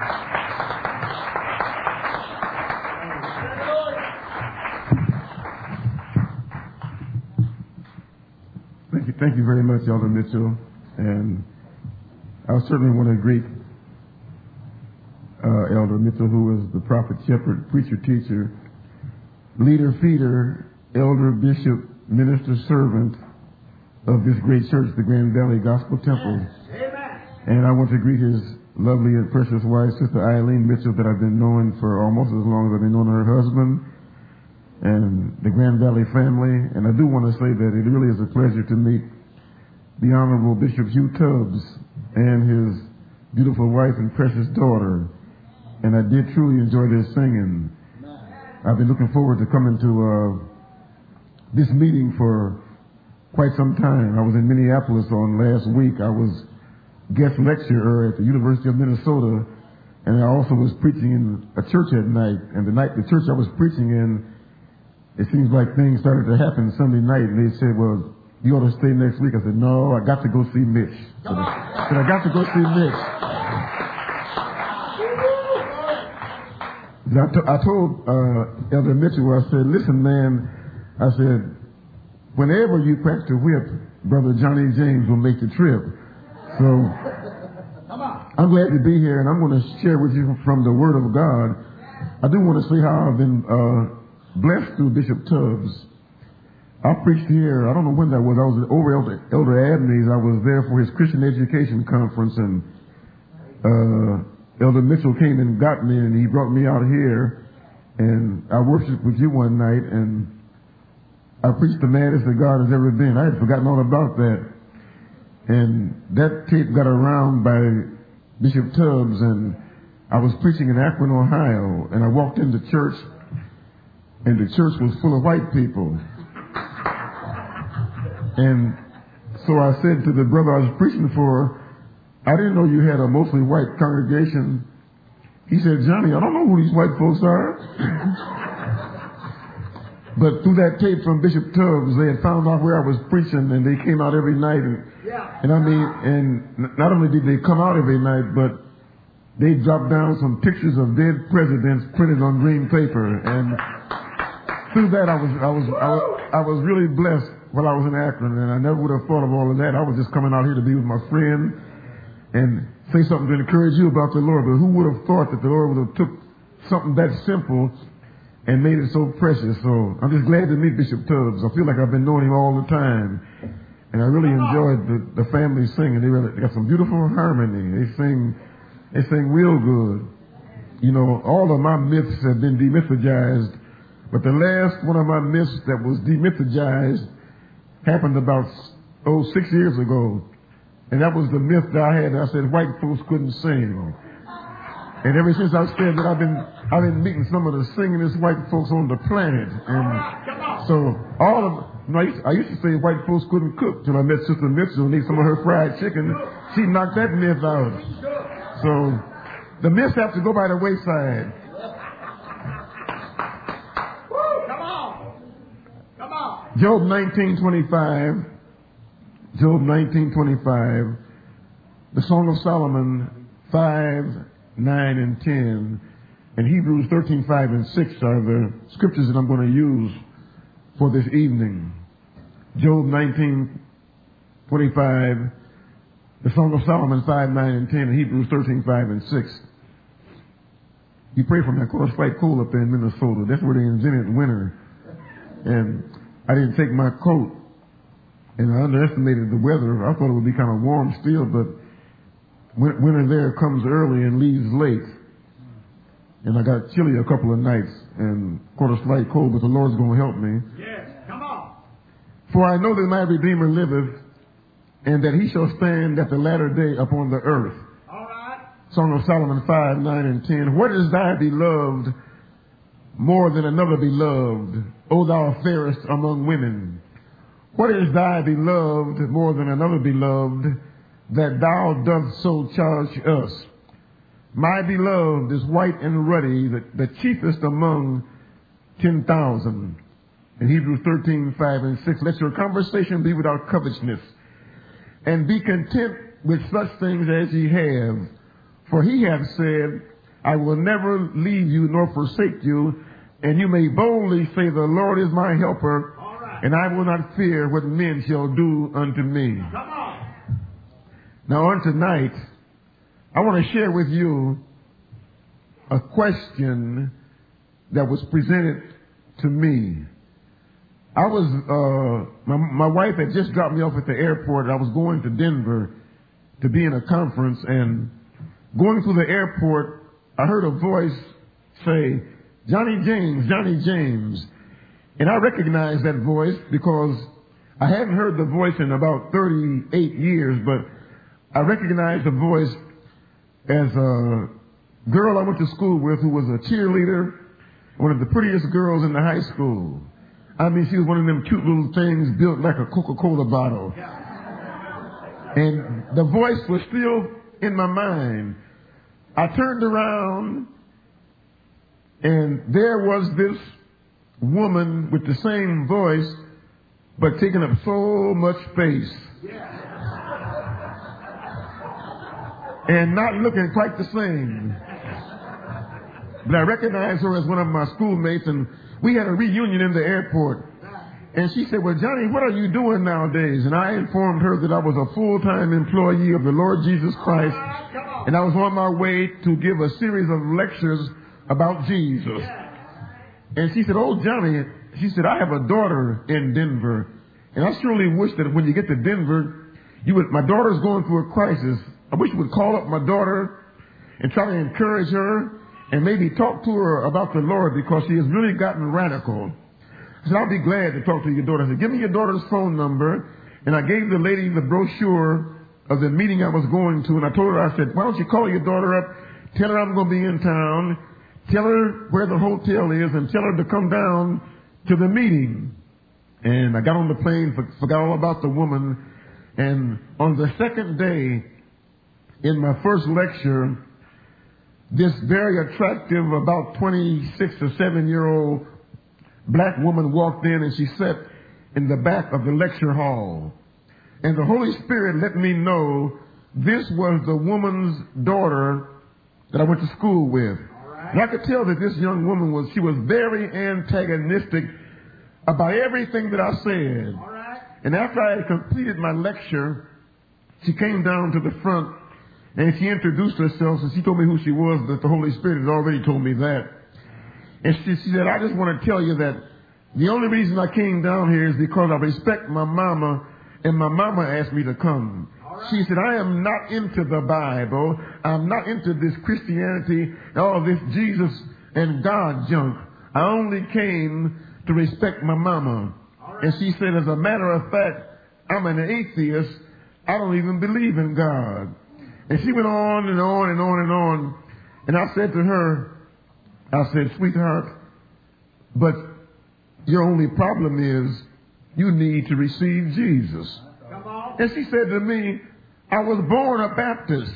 Thank you very much, Elder Mitchell. And I certainly want to greet Elder Mitchell, who is the prophet, shepherd, preacher, teacher, leader, feeder, elder, bishop, minister, servant of this great church, the Grand Valley Gospel Temple. Amen. And I want to greet his lovely and precious wife, Sister Eileen Mitchell, that I've been knowing for almost as long as I've been knowing her husband, and the Grand Valley family. And I do want to say that it really is a pleasure to meet the Honorable Bishop Hugh Tubbs and his beautiful wife and precious daughter. And I did truly enjoy their singing. I've been looking forward to coming to this meeting for quite some time. I was in Minneapolis on last week. I was guest lecturer at the University of Minnesota, and I also was preaching in a church at night. And the church I was preaching in, it seems like things started to happen Sunday night, and they said, well, you ought to stay next week. I said, no, I got to go see Mitch. I got to go see Mitch. I told Elder Mitchell, I said, listen, man, I said, whenever you crack the whip, Brother Johnny James will make the trip. So I'm glad to be here, and I'm going to share with you from the Word of God. I do want to say how I've been blessed through Bishop Tubbs. I preached here, I don't know when that was. I was over Elder Abney's. I was there for his Christian Education Conference, and Elder Mitchell came and got me, and he brought me out here, and I worshiped with you one night, and I preached the maddest that God has ever been. I had forgotten all about that. And that tape got around by Bishop Tubbs, and I was preaching in Akron, Ohio, and I walked into church, and the church was full of white people. And so I said to the brother I was preaching for, I didn't know you had a mostly white congregation. He said, Johnny, I don't know who these white folks are. But through that tape from Bishop Tubbs, they had found out where I was preaching, and they came out every night. And not only did they come out every night, but they dropped down some pictures of dead presidents printed on green paper. And through that, I was really blessed while I was in Akron, and I never would have thought of all of that. I was just coming out here to be with my friend and say something to encourage you about the Lord. But who would have thought that the Lord would have took something that simple and made it so precious? So I'm just glad to meet Bishop Tubbs. I feel like I've been knowing him all the time. And I really enjoyed the family singing. They got some beautiful harmony. They sing real good. You know, all of my myths have been demythologized, but the last one of my myths that was demythologized happened about 6 years ago. And that was the myth that I had. I said white folks couldn't sing. And ever since I said that, I've been meeting some of the singingest white folks on the planet. And so I used to say white folks couldn't cook till I met Sister Mitchell and ate some of her fried chicken. She knocked that myth out. So the myths have to go by the wayside. Job 19:25. Job 19:25. The Song of Solomon 5, 9, and 10. And Hebrews 13:5 and 6 are the scriptures that I'm going to use for this evening. Job 19:25. The Song of Solomon 5, 9, and 10. And Hebrews 13:5 and 6. You pray for me. Of course, it's quite cold up there in Minnesota. That's where they invented winter. And I didn't take my coat, and I underestimated the weather. I thought it would be kind of warm still, but winter there comes early and leaves late. And I got chilly a couple of nights, and caught a slight cold, but the Lord's going to help me. Yes, come on. For I know that my Redeemer liveth, and that he shall stand at the latter day upon the earth. All right. Song of Solomon 5, 9, and 10. What is thy beloved more than another beloved, O thou fairest among women? What is thy beloved more than another beloved, that thou dost so charge us? My beloved is white and ruddy, the chiefest among 10,000. In Hebrews 13:5 and 6, let your conversation be without covetousness, and be content with such things as ye have. For he hath said, I will never leave you nor forsake you. And you may boldly say, the Lord is my helper, and I will not fear what men shall do unto me. Come on. Now on tonight, I want to share with you a question that was presented to me. I was, my wife had just dropped me off at the airport. I was going to Denver to be in a conference, and going through the airport, I heard a voice say, Johnny James, Johnny James. And I recognized that voice because I hadn't heard the voice in about 38 years, but I recognized the voice as a girl I went to school with who was a cheerleader, one of the prettiest girls in the high school. I mean, she was one of them cute little things built like a Coca-Cola bottle. And the voice was still in my mind. I turned around, and there was this woman with the same voice, but taking up so much space. And not looking quite the same. But I recognized her as one of my schoolmates, and we had a reunion in the airport. And she said, well, Johnny, what are you doing nowadays? And I informed her that I was a full-time employee of the Lord Jesus Christ, and I was on my way to give a series of lectures about Jesus. And she said, oh, Johnny, she said, I have a daughter in Denver, and I surely wish that when you get to Denver, my daughter's going through a crisis. I wish you would call up my daughter and try to encourage her and maybe talk to her about the Lord, because she has really gotten radical. I said, I'll be glad to talk to your daughter. I said, give me your daughter's phone number. And I gave the lady the brochure of the meeting I was going to. And I told her, I said, why don't you call your daughter up, tell her I'm going to be in town, tell her where the hotel is, and tell her to come down to the meeting. And I got on the plane, forgot all about the woman. And on the second day, in my first lecture, this very attractive, about 26 or 7-year-old black woman walked in, and she sat in the back of the lecture hall. And the Holy Spirit let me know this was the woman's daughter that I went to school with. And I could tell that this young woman she was very antagonistic about everything that I said. And after I had completed my lecture, she came down to the front and she introduced herself, and she told me who she was, that the Holy Spirit had already told me that. And she said, I just want to tell you that the only reason I came down here is because I respect my mama, and my mama asked me to come. She said, I am not into the Bible. I'm not into this Christianity, all this Jesus and God junk. I only came to respect my mama. And she said, as a matter of fact, I'm an atheist. I don't even believe in God. And she went on and on and on and on. And I said to her, I said, sweetheart, but your only problem is you need to receive Jesus. And she said to me, I was born a Baptist.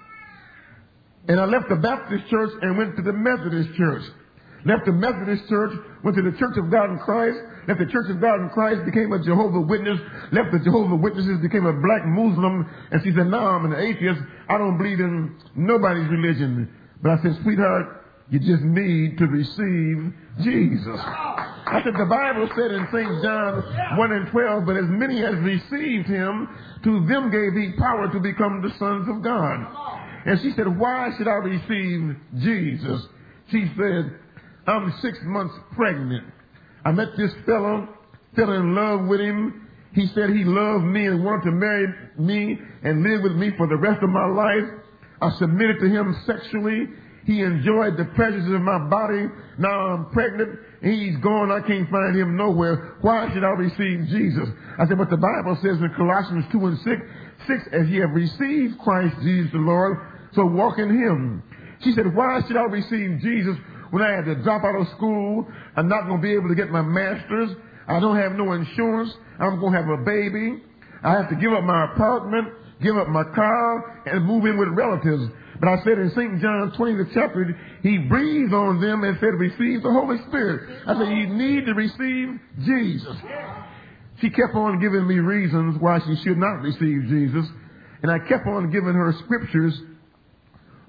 And I left the Baptist church and went to the Methodist church. Left the Methodist church, went to the Church of God in Christ. Left the Church of God in Christ, became a Jehovah's Witness. Left the Jehovah's Witnesses, became a black Muslim. And she said, now I'm an atheist. I don't believe in nobody's religion. But I said, sweetheart, you just need to receive Jesus. I said, the Bible said in St. John 1:12, but as many as received him, to them gave he power to become the sons of God. And she said, why should I receive Jesus? She said, I'm 6 months pregnant. I met this fellow, fell in love with him. He said he loved me and wanted to marry me and live with me for the rest of my life. I submitted to him sexually. He enjoyed the pleasures of my body. Now I'm pregnant. He's gone. I can't find him nowhere. Why should I receive Jesus? I said, but the Bible says in Colossians 2:6, as ye have received Christ Jesus the Lord, so walk in him. She said, why should I receive Jesus when I had to drop out of school? I'm not going to be able to get my master's. I don't have no insurance. I'm going to have a baby. I have to give up my apartment, give up my car, and move in with relatives. But I said in St. John 20, the chapter, he breathed on them and said, receive the Holy Spirit. I said, you need to receive Jesus. She kept on giving me reasons why she should not receive Jesus. And I kept on giving her scriptures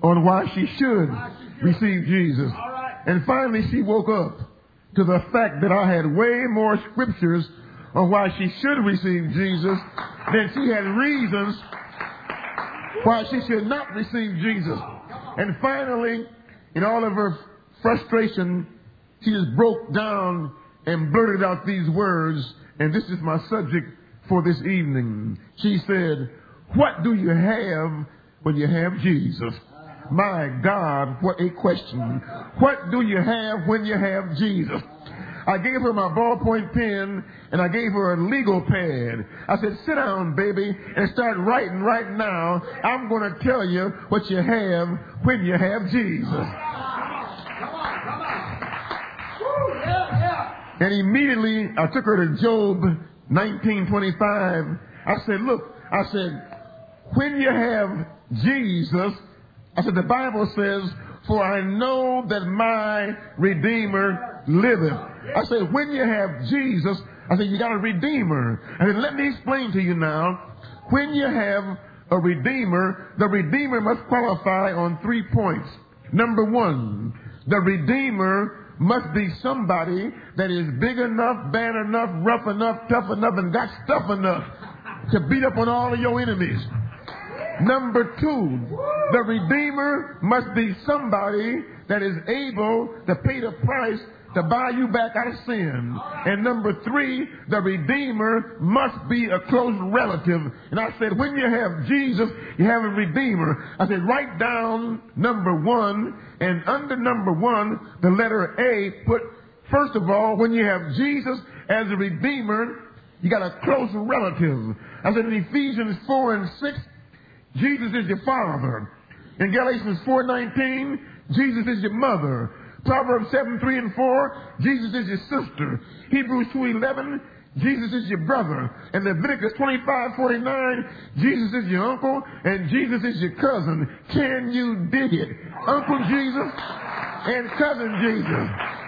on why she should receive Jesus. And finally, she woke up to the fact that I had way more scriptures on why she should receive Jesus than she had reasons why she should not receive Jesus. And finally, in all of her frustration, she just broke down and blurted out these words, and this is my subject for this evening. She said, "What do you have when you have Jesus?" My God, what a question. What do you have when you have Jesus? I gave her my ballpoint pen and I gave her a legal pad. I said, "Sit down, baby, and start writing right now. I'm going to tell you what you have when you have Jesus." And immediately I took her to Job 19:25. I said, "Look," I said, "when you have Jesus," I said, "the Bible says, 'For I know that my Redeemer liveth.'" I said, when you have Jesus, I said, you got a Redeemer. I said, let me explain to you now. When you have a Redeemer, the Redeemer must qualify on 3 points. Number one, the Redeemer must be somebody that is big enough, bad enough, rough enough, tough enough, and got stuff enough to beat up on all of your enemies. Number two, the Redeemer must be somebody that is able to pay the price to buy you back out of sin. And number three, the Redeemer must be a close relative. And I said, when you have Jesus, you have a Redeemer. I said, write down number one, and under number one, the letter A, put, first of all, when you have Jesus as a Redeemer, you got a close relative. I said, in Ephesians 4 and 6, Jesus is your father. In Galatians 4:19, Jesus is your mother. Proverbs 7:3 and 4, Jesus is your sister. Hebrews 2:11, Jesus is your brother. And Leviticus 25:49, Jesus is your uncle and Jesus is your cousin. Can you dig it? Uncle Jesus and cousin Jesus.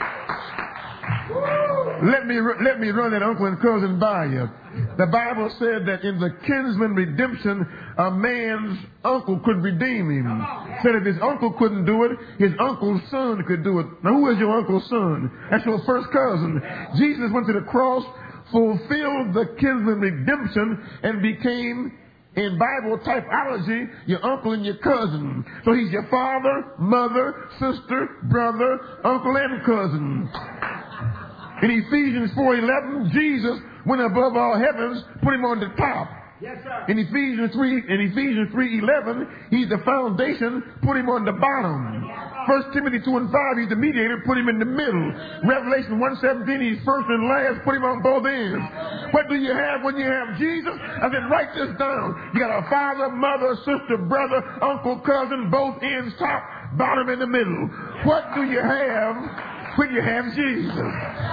Let me run that uncle and cousin by you. The Bible said that in the kinsman redemption, a man's uncle could redeem him. Said if his uncle couldn't do it, his uncle's son could do it. Now, who is your uncle's son? That's your first cousin. Jesus went to the cross, fulfilled the kinsman redemption, and became, in Bible typology, your uncle and your cousin. So he's your father, mother, sister, brother, uncle, and cousin. In Ephesians 4:11, Jesus went above all heavens, put him on the top. Yes, sir. In Ephesians 3:11, he's the foundation, put him on the bottom. 1 Timothy 2 and 5, he's the mediator, put him in the middle. Revelation 1:17, he's first and last, put him on both ends. What do you have when you have Jesus? I said, write this down. You got a father, mother, sister, brother, uncle, cousin, both ends, top, bottom, in the middle. What do you have when you have Jesus?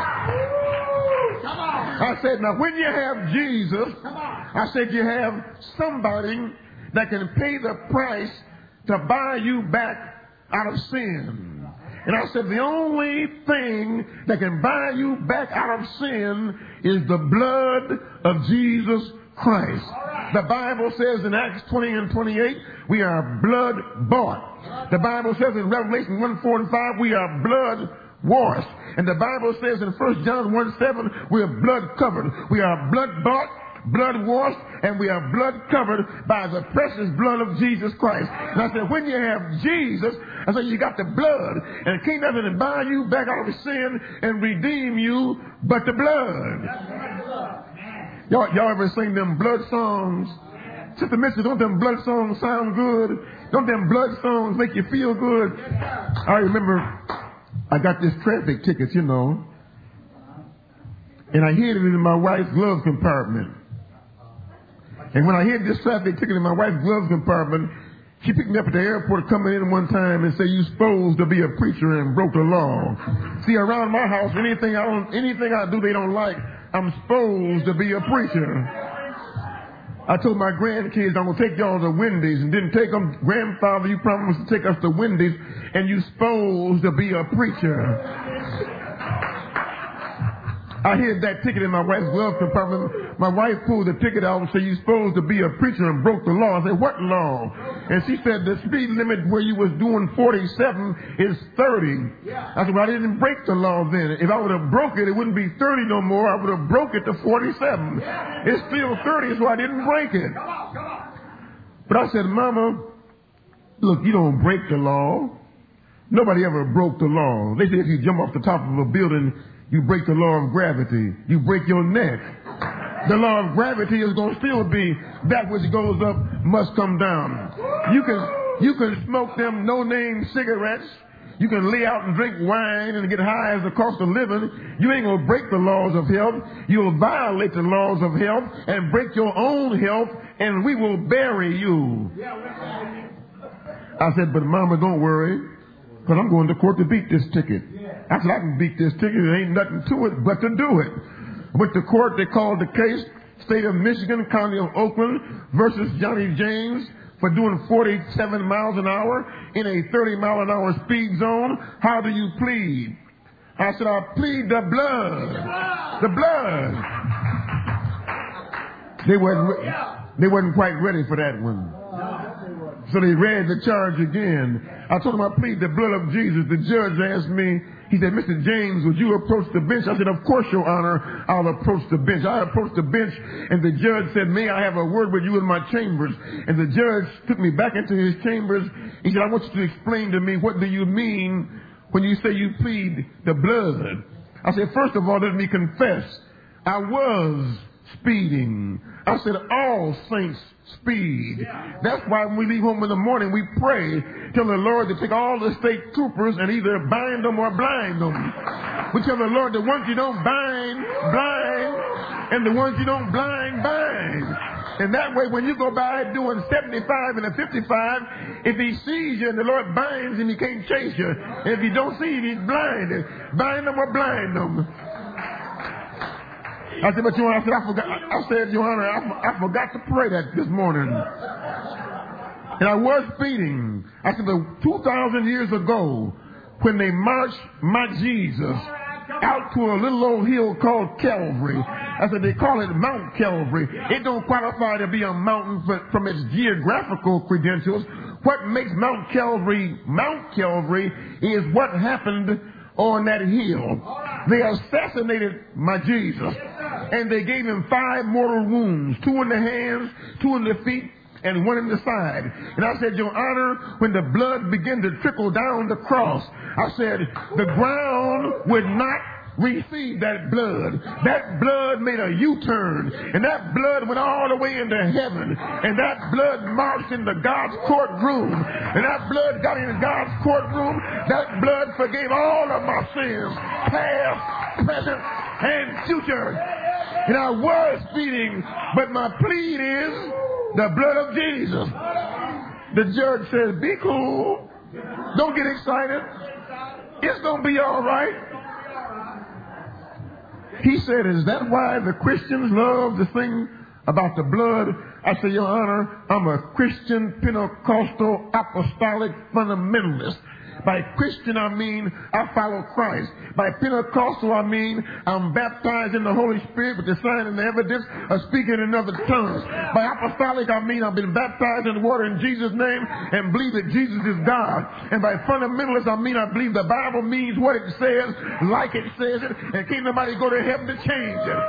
I said, now when you have Jesus, I said you have somebody that can pay the price to buy you back out of sin. And I said, the only thing that can buy you back out of sin is the blood of Jesus Christ. The Bible says in Acts 20 and 28, we are blood bought. The Bible says in Revelation 1:4 and 5, we are blood washed. And the Bible says in 1 John 1:7, we are blood covered. We are blood bought, blood washed, and we are blood covered by the precious blood of Jesus Christ. And I said, when you have Jesus, I said, you got the blood. And it can't nothing to buy you back out of sin and redeem you but the blood. Y'all ever sing them blood songs? Sister Mitchell, don't them blood songs sound good? Don't them blood songs make you feel good? I remember I got this traffic ticket, and I hid it in my wife's glove compartment. And when I hid this traffic ticket in my wife's glove compartment, she picked me up at the airport coming in one time and said, "You supposed to be a preacher and broke the law." See, around my house, anything I do they don't like, I'm supposed to be a preacher. I told my grandkids I'm going to take y'all to Wendy's and didn't take them. Grandfather, you promised to take us to Wendy's and you supposed to be a preacher. I hid that ticket in my wife's glove compartment. My wife pulled the ticket out and said, "You supposed to be a preacher and broke the law." I said, "What law?" And she said the speed limit where you was doing 47 is 30. I said, well, I didn't break the law then. If I would have broke it, it wouldn't be 30 no more. I would have broke it to 47. It's still 30, so I didn't break it. But I said, Mama, look, you don't break the law. Nobody ever broke the law. They say if you jump off the top of a building, you break the law of gravity. You break your neck. The law of gravity is going to still be that which goes up must come down. You can smoke them no-name cigarettes. You can lay out and drink wine and get high as the cost of living. You ain't going to break the laws of health. You'll violate the laws of health and break your own health, and we will bury you. I said, but Mama, don't worry, because I'm going to court to beat this ticket. I said, I can beat this ticket. There ain't nothing to it but to do it. With the court, they called the case, State of Michigan, County of Oakland versus Johnny James for doing 47 miles an hour in a 30-mile-an-hour speed zone. How do you plead? I said, I plead the blood. The blood. They wasn't quite ready for that one. So they read the charge again. I told them I plead the blood of Jesus. The judge asked me, he said, Mr. James, would you approach the bench? I said, of course, Your Honor, I'll approach the bench. I approached the bench, and the judge said, may I have a word with you in my chambers? And the judge took me back into his chambers. He said, I want you to explain to me, what do you mean when you say you plead the blood? I said, first of all, let me confess, I was speeding. I said, all saints speed. That's why when we leave home in the morning, we pray, tell the Lord to take all the state troopers and either bind them or blind them. We tell the Lord, the ones you don't bind, blind, and the ones you don't blind, bind. And that way, when you go by doing 75 and a 55, if he sees you and the Lord binds him, he can't chase you. And if he don't see you, he's blinded. Bind them or blind them. I said, but Your Honor, I said, Your Honor, I forgot to pray that this morning. And I was speeding. I said, 2,000 years ago, when they marched my Jesus out to a little old hill called Calvary, I said, they call it Mount Calvary. It don't qualify to be a mountain from its geographical credentials. What makes Mount Calvary is what happened on that hill. They assassinated my Jesus, and they gave him 5 mortal wounds, 2 in the hands, 2 in the feet, and 1 in the side. And I said, Your Honor, when the blood began to trickle down the cross, I said, the ground would not receive that blood. That blood made a U-turn, and that blood went all the way into heaven, and that blood marched into God's courtroom, and that blood got into God's courtroom. That blood forgave all of my sins, past, present, and future. And I was speeding, but my plea is the blood of Jesus. The judge says, be cool, don't get excited, it's gonna be all right. He said, is that why the Christians love to sing about the blood? I said, Your Honor, I'm a Christian Pentecostal apostolic fundamentalist. By Christian, I mean I follow Christ. By Pentecostal, I mean I'm baptized in the Holy Spirit with the sign and the evidence of speaking in other tongues. By apostolic, I mean I've been baptized in the water in Jesus' name and believe that Jesus is God. And by fundamentalist, I mean I believe the Bible means what it says, like it says it, and can't nobody go to heaven to change it.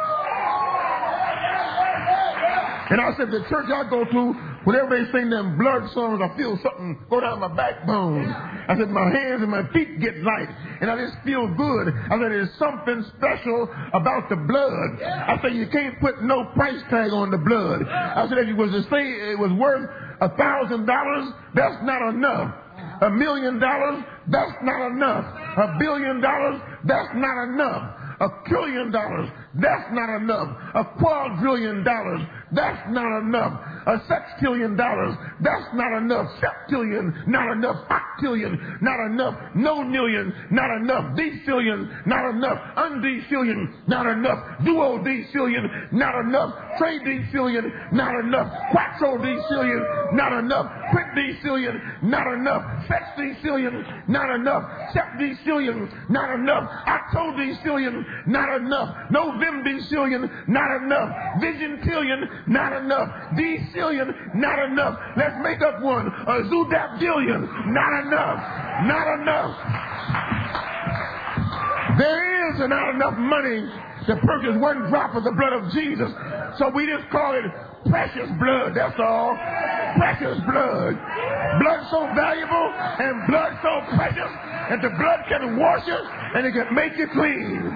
And I said, the church I go to, whenever they sing them blood songs, I feel something go down my backbone. I said, my hands and my feet get light, and I just feel good. I said, there's something special about the blood. I said, you can't put no price tag on the blood. I said, if you was to say it was worth $1,000, that's not enough. $1 million, that's not enough. $1 billion, that's not enough. $1 trillion, that's not enough. $1 quadrillion, that's not enough. $6 that's not enough. Septillion, not enough. Octillion, not enough. Nonillion, not enough. Decillion, not enough. Undecillion, not enough. Duodecillion, not enough. Tridecillion, not enough. Quattrodecillion, not enough. Quintdecillion, not enough. Sexdecillion, not enough. Septdecillion, not enough. Octodecillion, not enough. Novemdecillion, not enough. Vigintillion, not enough. Decillion, decillion, not enough. Let's make up one. A zoodapdillion, not enough. Not enough. There is not enough money to purchase one drop of the blood of Jesus. So we just call it precious blood, that's all. Precious blood. Blood so valuable and blood so precious that the blood can wash you and it can make you clean.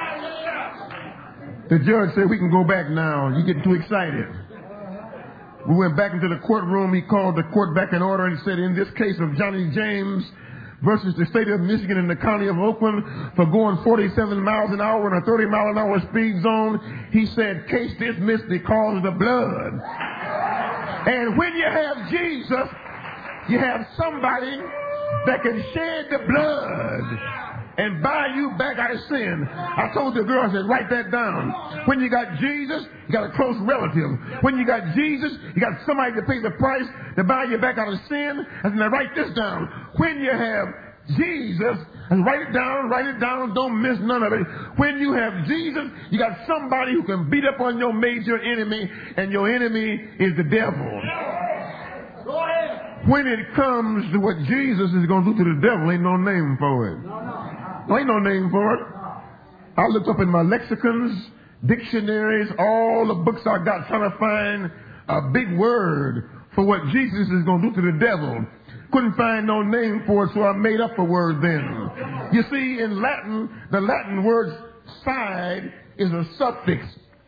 The judge said, we can go back now. You're getting too excited. We went back into the courtroom. He called the court back in order and said, in this case of Johnny James versus the state of Michigan and the county of Oakland for going 47 miles an hour in a 30-mile-an-hour speed zone, he said, case dismissed because of the blood. And when you have Jesus, you have somebody that can shed the blood and buy you back out of sin. I told the girl, I said, write that down. When you got Jesus, you got a close relative. When you got Jesus, you got somebody to pay the price to buy you back out of sin. I said, now write this down. When you have Jesus, and write it down, don't miss none of it. When you have Jesus, you got somebody who can beat up on your major enemy, and your enemy is the devil. Go ahead. When it comes to what Jesus is going to do to the devil, ain't no name for it. No, ain't no name for it. I looked up in my lexicons, dictionaries, all the books I got trying to find a big word for what Jesus is going to do to the devil. Couldn't find no name for it, so I made up a word then. You see, in Latin, the Latin word side is a suffix,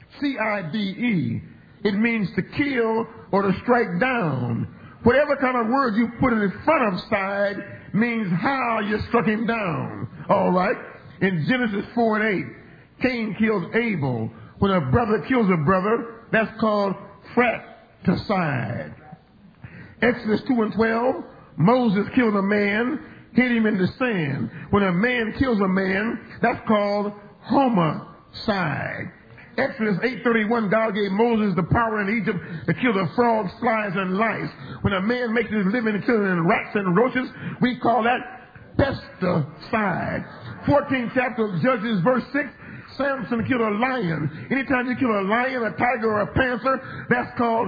C-I-D-E. It means to kill or to strike down. Whatever kind of word you put in front of side means how you struck him down. All right? In Genesis 4 and 8, Cain kills Abel. When a brother kills a brother, that's called fratricide. Exodus 2 and 12, Moses killed a man, hid him in the sand. When a man kills a man, that's called homicide. Exodus 8:31, God gave Moses the power in Egypt to kill the frogs, flies, and lice. When a man makes his living killing rats and roaches, we call that pesticide. 14th chapter of Judges, verse 6, Samson killed a lion. Anytime you kill a lion, a tiger, or a panther, that's called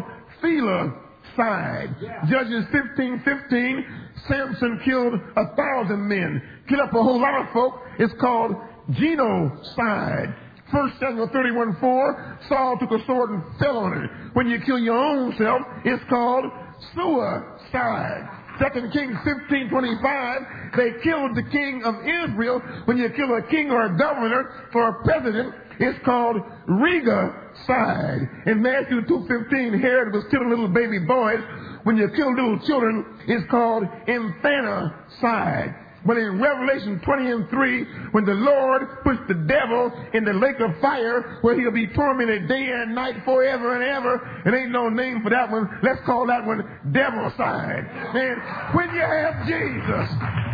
filicide. Yeah. Judges 15:15, Samson killed 1,000 men. Killed up a whole lot of folk. It's called genocide. 1 Samuel 31:4, Saul took a sword and fell on it. When you kill your own self, it's called suicide. 2 Kings 15:25, they killed the king of Israel. When you kill a king or a governor or a president, it's called regicide. In Matthew 2:15, Herod was killing little baby boys. When you kill little children, it's called infanticide. But in Revelation 20 and 3, when the Lord puts the devil in the lake of fire where he'll be tormented day and night forever and ever, it ain't no name for that one. Let's call that one devilside. And when you have Jesus,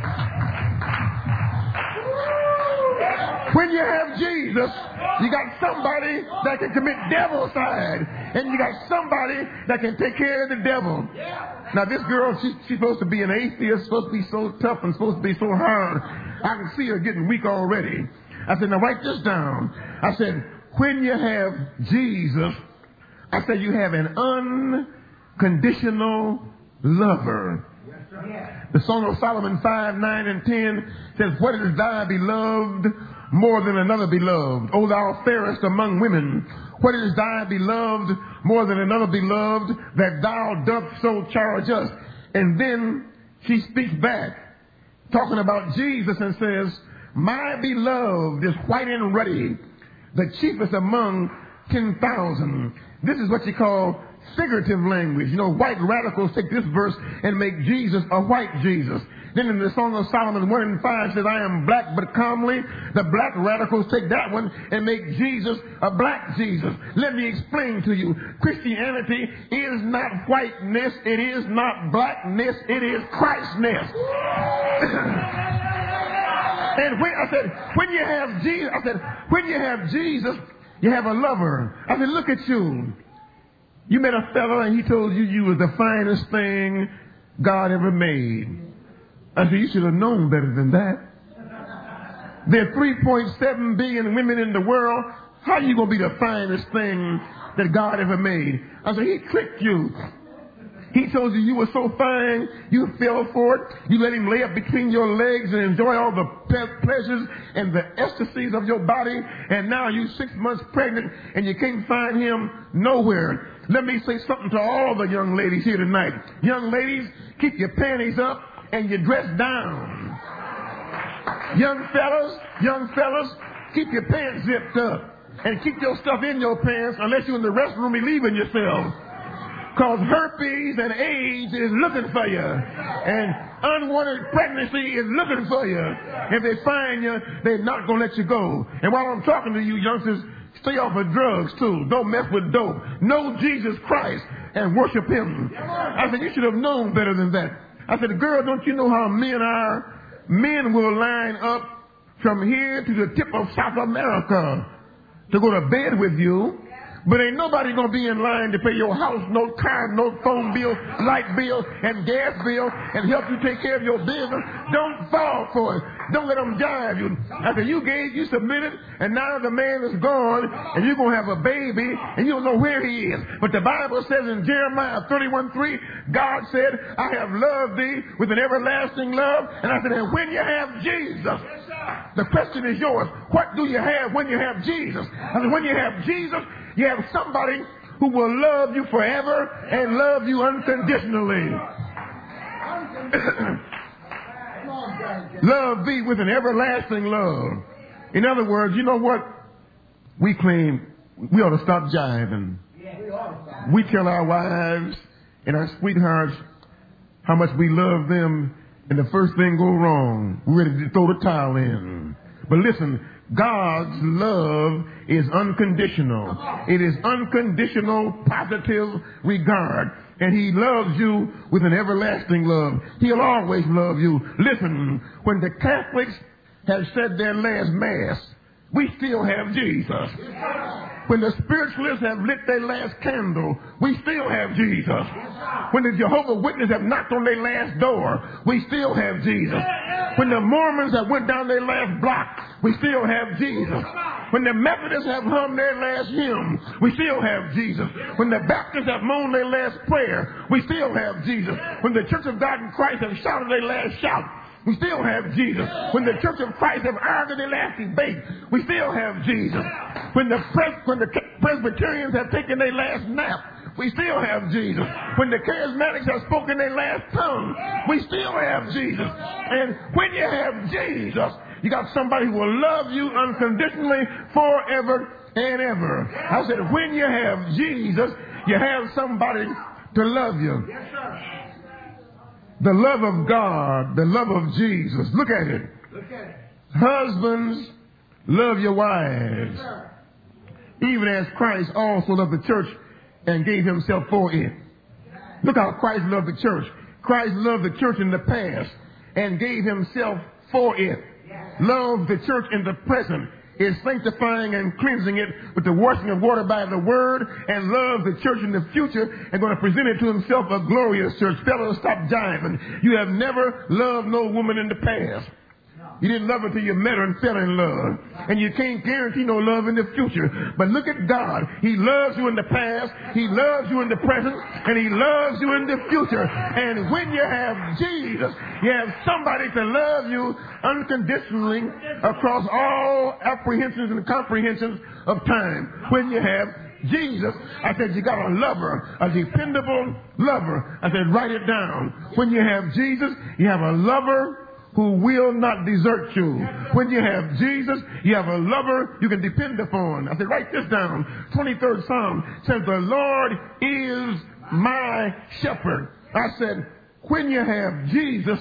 when you have Jesus, you got somebody that can commit devilside, and you got somebody that can take care of the devil. Now, this girl, she's supposed to be an atheist, supposed to be so tough and supposed to be so hard. I can see her getting weak already. I said, now write this down. I said, when you have Jesus, I said, you have an unconditional lover. The Song of Solomon 5:9 and 10 says, what is thy beloved more than another beloved? O thou fairest among women, what is thy beloved more than another beloved, that thou dost so charge us? And then she speaks back, talking about Jesus, and says, my beloved is white and ruddy, the chiefest among 10,000. This is what you call figurative language. You know, white radicals take this verse and make Jesus a white Jesus. Then in the Song of Solomon 1 and 5 says, I am black but comely. The black radicals take that one and make Jesus a black Jesus. Let me explain to you. Christianity is not whiteness. It is not blackness. It is Christness. And when you have Jesus, you have a lover. I said, look at you. You met a fellow and he told you you was the finest thing God ever made. I said, you should have known better than that. There are 3.7 billion women in the world. How are you going to be the finest thing that God ever made. I said, he tricked you. He told you were so fine, you fell for it. You let him lay up between your legs and enjoy all the pleasures and the ecstasies of your body. And now you're 6 months pregnant and you can't find him nowhere. Let me say something to all the young ladies here tonight. Young ladies, keep your panties up and your dress down. Young fellas, keep your pants zipped up and keep your stuff in your pants unless you're in the restroom relieving yourself. Because herpes and AIDS is looking for you. And unwanted pregnancy is looking for you. If they find you, they're not going to let you go. And while I'm talking to you youngsters, stay off of drugs too. Don't mess with dope. Know Jesus Christ and worship him. I said, you should have known better than that. I said, girl, don't you know how men are? Men will line up from here to the tip of South America to go to bed with you. But ain't nobody going to be in line to pay your house note, car note, phone bill, light bill, and gas bill, and help you take care of your business. Don't fall for it. Don't let them drive you. After you gave, you submitted, and now the man is gone, and you're going to have a baby, and you don't know where he is. But the Bible says in Jeremiah 31:3, God said, I have loved thee with an everlasting love. And I said, and when you have Jesus, the question is yours. What do you have when you have Jesus? I said, when you have Jesus, you have somebody who will love you forever and love you unconditionally. Love thee with an everlasting love. In other words, you know what? We claim we ought to stop jiving. We tell our wives and our sweethearts how much we love them, and the first thing go wrong, we're ready to throw the towel in. But listen, God's love is unconditional. It is unconditional, positive regard. And he loves you with an everlasting love. He'll always love you. Listen, when the Catholics have said their last Mass, we still have Jesus. When the spiritualists have lit their last candle, we still have Jesus. When the Jehovah's Witnesses have knocked on their last door, we still have Jesus. When the Mormons have went down their last block, we still have Jesus. When the Methodists have hummed their last hymn, we still have Jesus. When the Baptists have moaned their last prayer, we still have Jesus. When the Church of God in Christ have shouted their last shout, we still have Jesus. When the Church of Christ have argued their last debate, we still have Jesus. When the Presbyterians have taken their last nap, we still have Jesus. When the Charismatics have spoken their last tongue, we still have Jesus. And when you have Jesus, you got somebody who will love you unconditionally forever and ever. I said, when you have Jesus, you have somebody to love you. Yes, sir. The love of God, the love of Jesus. Look at it. Look at it. Husbands, love your wives. Yes, sir. Even as Christ also loved the church and gave himself for it. Look how Christ loved the church. Christ loved the church in the past and gave himself for it. Love the church in the present is sanctifying and cleansing it with the washing of water by the word, and love the church in the future and going to present it to himself a glorious church. Fellows, stop jiving. You have never loved no woman in the past. You didn't love her till you met her and fell in love. And you can't guarantee no love in the future. But look at God. He loves you in the past. He loves you in the present. And he loves you in the future. And when you have Jesus, you have somebody to love you unconditionally across all apprehensions and comprehensions of time. When you have Jesus, I said, you got a lover, a dependable lover. I said, write it down. When you have Jesus, you have a lover who will not desert you. When you have Jesus, you have a lover you can depend upon. I said, write this down. 23rd Psalm says, the Lord is my shepherd. I said, when you have Jesus,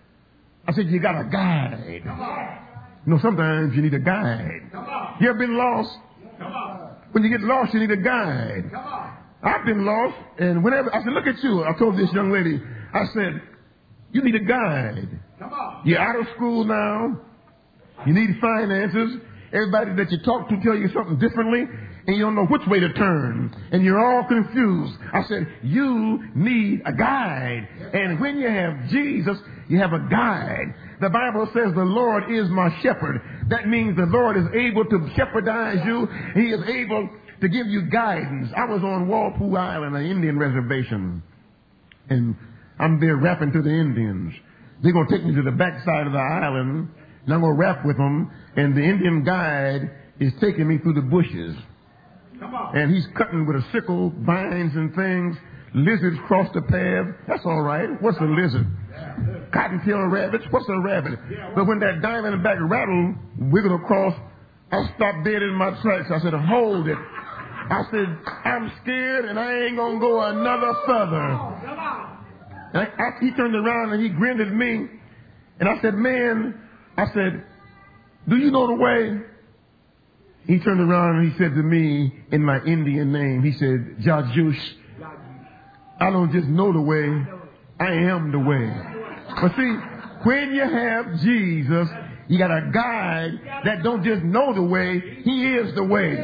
I said, you got a guide. You know, sometimes you need a guide. You ever been lost? When you get lost, you need a guide. I've been lost, and whenever, I said, look at you. I told this young lady, I said, you need a guide. You're out of school now. You need finances. Everybody that you talk to tell you something differently, and you don't know which way to turn, and you're all confused. I said, you need a guide. And when you have Jesus, you have a guide. The Bible says the Lord is my shepherd. That means the Lord is able to shepherdize you. He is able to give you guidance. I was on Walpole Island, an Indian reservation, and I'm there rapping to the Indians. They're going to take me to the backside of the island, and I'm going to rap with them, and the Indian guide is taking me through the bushes. Come on. And he's cutting with a sickle, vines and things. Lizards cross the path. That's all right. What's a lizard? Cottontail rabbits. What's a rabbit? But when that diamondback rattle wiggled across, I stopped dead in my tracks. I said, hold it. I said, I'm scared and I ain't going to go another further. And he turned around and he grinned at me. And I said, man, I said, do you know the way? He turned around and he said to me in my Indian name, he said, Jajush, I don't just know the way, I am the way. But see, when you have Jesus, you got a guide that don't just know the way, he is the way.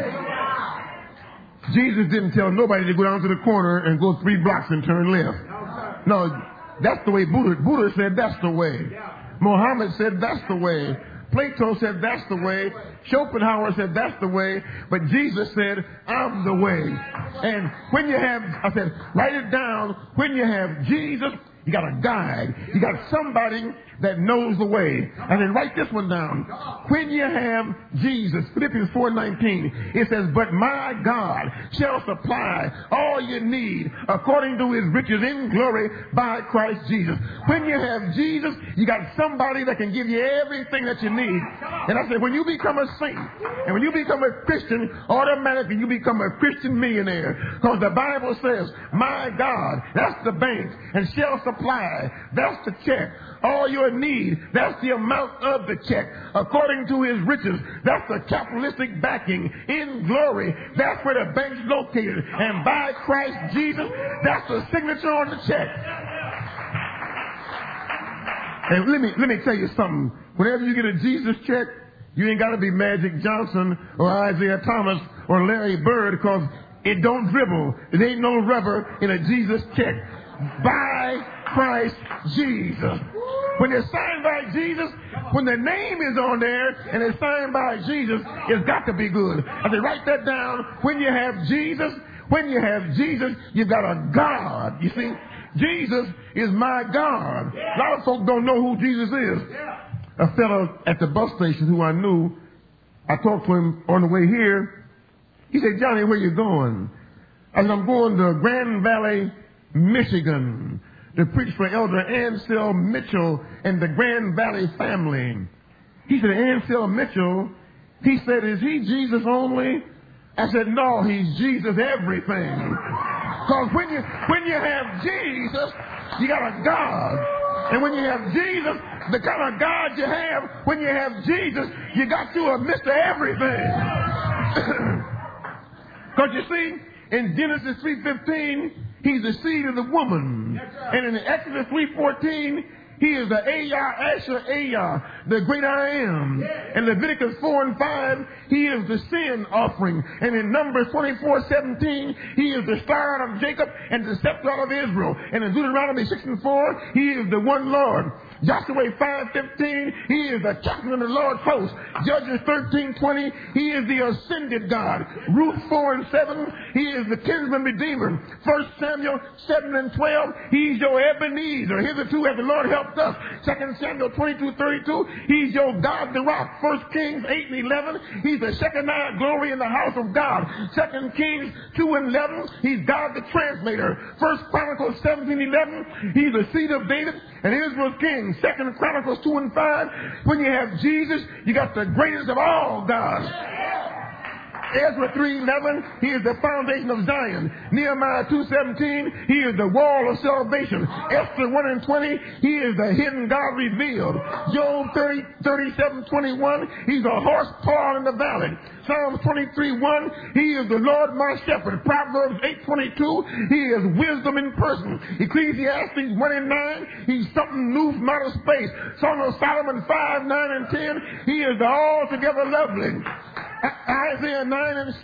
Jesus didn't tell nobody to go down to the corner and go 3 blocks and turn left. No, that's the way Buddha said that's the way. Muhammad said that's the way. Plato said that's the way. Schopenhauer said that's the way. But Jesus said, I'm the way. And when you have, I said, write it down. When you have Jesus, you got a guide. You got somebody that knows the way. And then write this one down. When you have Jesus, Philippians 4:19, it says, but my God shall supply all you need according to his riches in glory by Christ Jesus. When you have Jesus, you got somebody that can give you everything that you need. And I said, when you become a saint and when you become a Christian, automatically you become a Christian millionaire. Because the Bible says, my God, that's the bank, and shall supply, that's the check. All your need, that's the amount of the check. According to his riches, that's the capitalistic backing in glory. That's where the bank's located. And by Christ Jesus, that's the signature on the check. And let me tell you something. Whenever you get a Jesus check, you ain't got to be Magic Johnson or Isaiah Thomas or Larry Bird, because it don't dribble. It ain't no rubber in a Jesus check. By Christ Jesus. When it's signed by Jesus, when the name is on there and it's signed by Jesus, it's got to be good. I say, write that down. When you have Jesus, you've got a God. You see, Jesus is my God. A lot of folks don't know who Jesus is. A fellow at the bus station who I knew, I talked to him on the way here. He said, Johnny, where you going? I said, I'm going to Grand Valley, Michigan, to preach for Elder Ansel Mitchell and the Grand Valley family. He said, Ansel Mitchell? He said, is he Jesus only? I said, no, he's Jesus everything. Because when you have Jesus, you got a God. And when you have Jesus, the kind of God you have, when you have Jesus, you got to a Mr. Everything. Because you see, in Genesis 3:15, he's the seed of the woman. And in Exodus 3:14, he is the Asher, the great I am. In Leviticus 4:5, he is the sin offering. And in Numbers 24:17, he is the star of Jacob and the scepter of Israel. And in Deuteronomy 6:4, he is the one Lord. Joshua 5:15, he is the captain of the Lord's host. Judges 13:20, he is the ascended God. Ruth 4:7, he is the kinsman redeemer. 1 Samuel 7:12, he's your Ebenezer. Hitherto has the Lord helped us. 2 Samuel 22:32, he's your God the rock. 1 Kings 8:11, he's the Shekinah glory in the house of God. 2 Kings 2:11, he's God the translator. 1 Chronicles 17:11, he's the seed of David and Israel's king. 2 Chronicles 2:5, when you have Jesus, you got the greatest of all gods. Ezra 3:11, he is the foundation of Zion. Nehemiah 2:17, he is the wall of salvation. Esther 1:20, he is the hidden God revealed. Job 37:21, he's a horse paw in the valley. Psalms 23:1, he is the Lord my shepherd. Proverbs 8:22, he is wisdom in person. Ecclesiastes 1:9, he's something new from outer space. Song of Solomon 5:9 and 10, he is the altogether lovely. Isaiah 9:6,